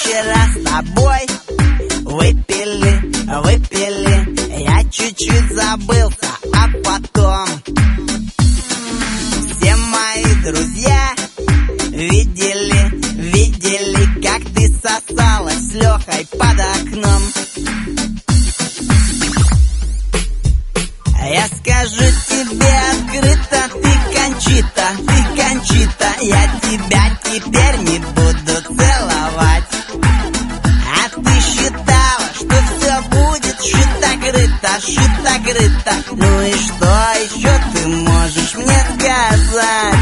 вчера с тобой выпили, я чуть-чуть забылся, а потом все мои друзья видели, как ты сосалась с Лехой под окном. Я скажу тебе открыто, ты Кончита, я тебя теперь не буду целовать. А ты считала, что все будет шито-крыто. Ну и что еще ты можешь мне сказать?